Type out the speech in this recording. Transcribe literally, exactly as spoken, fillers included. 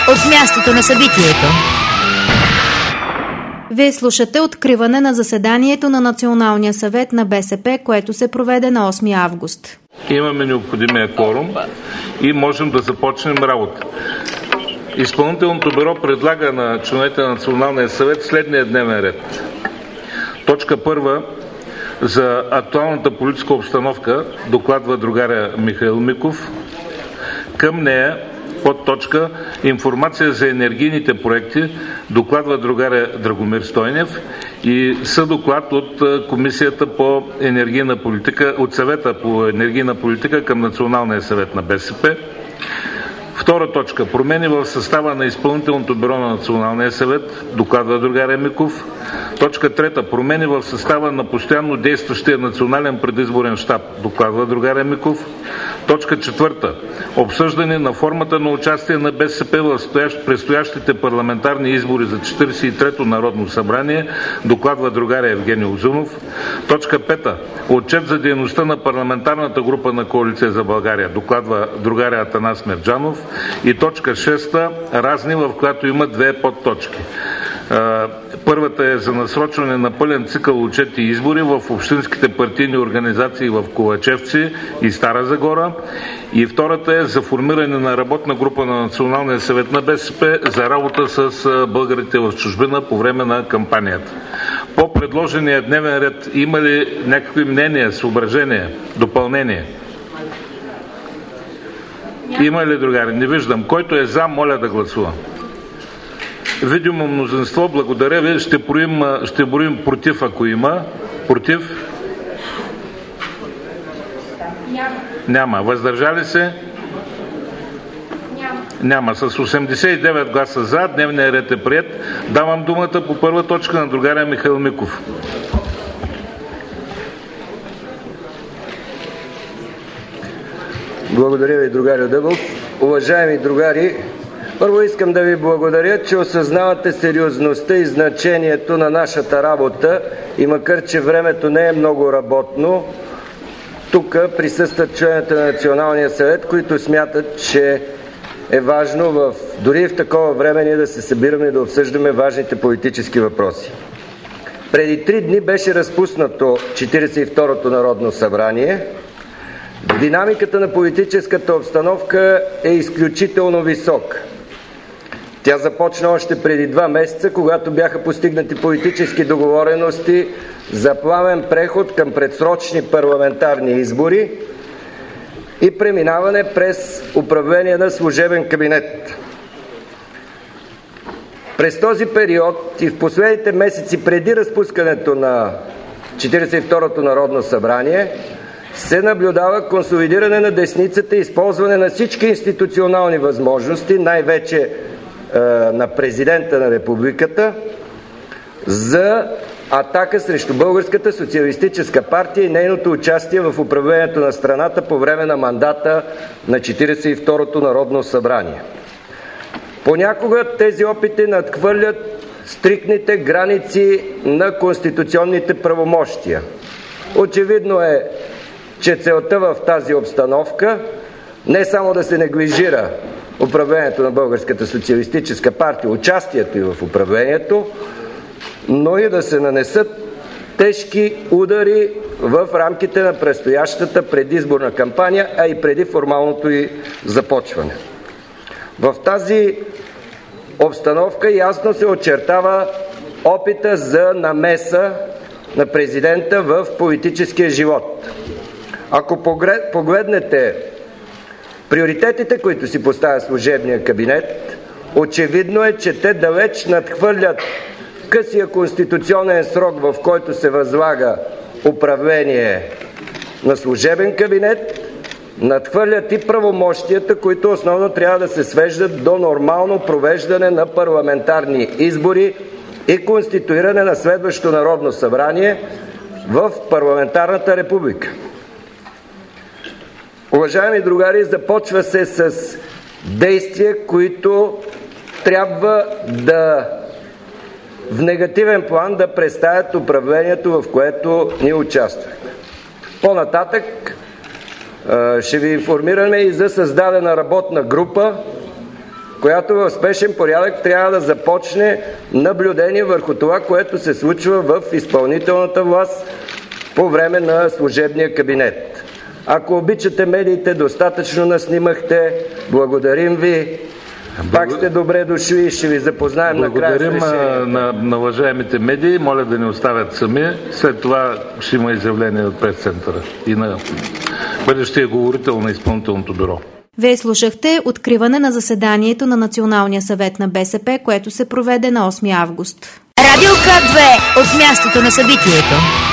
от мястото на събитието. Вие слушате откриване на заседанието на Националния съвет на БСП, което се проведе на осми август. Имаме необходимия кворум и можем да започнем работа. Изпълнителното бюро предлага на членовете на Националния съвет следния дневен ред. Точка първа. За актуалната политическа обстановка докладва другаря Михаил Миков. Към нея подточка информация за енергийните проекти докладва другаря Драгомир Стойнев и съдоклад от Комисията по енергийна политика, от Съвета по енергийна политика към Националния съвет на БСП. Втора точка. Промени в състава на изпълнителното бюро на Националния съвет. Докладва другаря Миков. Точка трета. Промени в състава на постоянно действащия национален предизборен щаб. Докладва другаря Миков. Точка четвърта. Обсъждане на формата на участие на БСП в предстоящите парламентарни избори за четиридесет и трето Народно събрание. Докладва другаря Евгений Узунов. Точка пета. Отчет за дейността на парламентарната група на Коалиция за България. Докладва другаря Атанас Мерджанов. И точка шеста. Разни, в която има две подточки. Първата е за насрочване на пълен цикъл отчети и избори в общинските партийни организации в Ковачевци и Стара Загора. И втората е за формиране на работна група на Националния съвет на БСП за работа с българите в чужбина по време на кампанията. По предложения дневен ред има ли някакви мнения, съображения, допълнения? Има ли, другари? Не виждам. Който е за, моля да гласува. Видимо мнозинство, благодаря ви. Ще броим, ще броим против, ако има. Против? Няма. Няма. Въздържали се? Няма. Няма. С осемдесет и девет гласа за, дневният ред е приет. Давам думата по първа точка на другаря Михаил Миков. Благодаря ви, другаря Дъбов. Уважаеми другари, първо искам да ви благодаря, че осъзнавате сериозността и значението на нашата работа и макар, че времето не е много работно, тук присъстват членовете на Националния съвет, които смятат, че е важно в, дори в такова време ние да се събираме и да обсъждаме важните политически въпроси. Преди три дни беше разпуснато четиридесет и второто Народно събрание. Динамиката на политическата обстановка е изключително висока. Тя започна още преди два месеца, когато бяха постигнати политически договорености за плавен преход към предсрочни парламентарни избори и преминаване през управление на служебен кабинет. През този период и в последните месеци преди разпускането на четиридесет и второто Народно събрание се наблюдава консолидиране на десницата и използване на всички институционални възможности, най-вече е, на президента на републиката, за атака срещу Българската социалистическа партия и нейното участие в управлението на страната по време на мандата на четиридесет и второто Народно събрание. Понякога тези опити надхвърлят стриктните граници на конституционните правомощия. Очевидно е, че целта в тази обстановка не само да се неглижира управлението на Българската социалистическа партия, участието и в управлението, но и да се нанесат тежки удари в рамките на предстоящата предизборна кампания, а и преди формалното й започване. В тази обстановка ясно се очертава опита за намеса на президента в политическия живот. Ако погледнете приоритетите, които си поставя служебния кабинет, очевидно е, че те далеч надхвърлят късия конституционен срок, в който се възлага управление на служебен кабинет, надхвърлят и правомощията, които основно трябва да се свеждат до нормално провеждане на парламентарни избори и конституиране на следващото Народно събрание в парламентарната република. Уважаеми другари, започва се с действия, които трябва да в негативен план да представят управлението, в което ние участвахме. По-нататък ще ви информираме и за създадена работна група която в спешен порядък трябва да започне наблюдение върху това, което се случва в изпълнителната власт по време на служебния кабинет. Ако обичате медиите, достатъчно наснимахте. Благодарим ви. Пак сте добре дошли и ще ви запознаем накрая с решението. Благодарим на, на уважаемите медии. Моля да ни оставят сами. След това ще има изявление от прес-центъра и на бъдещия говорител на изпълнителното бюро. Вие слушахте откриване на заседанието на Националния съвет на БСП, което се проведе на осми август. Радио К две от мястото на събитието.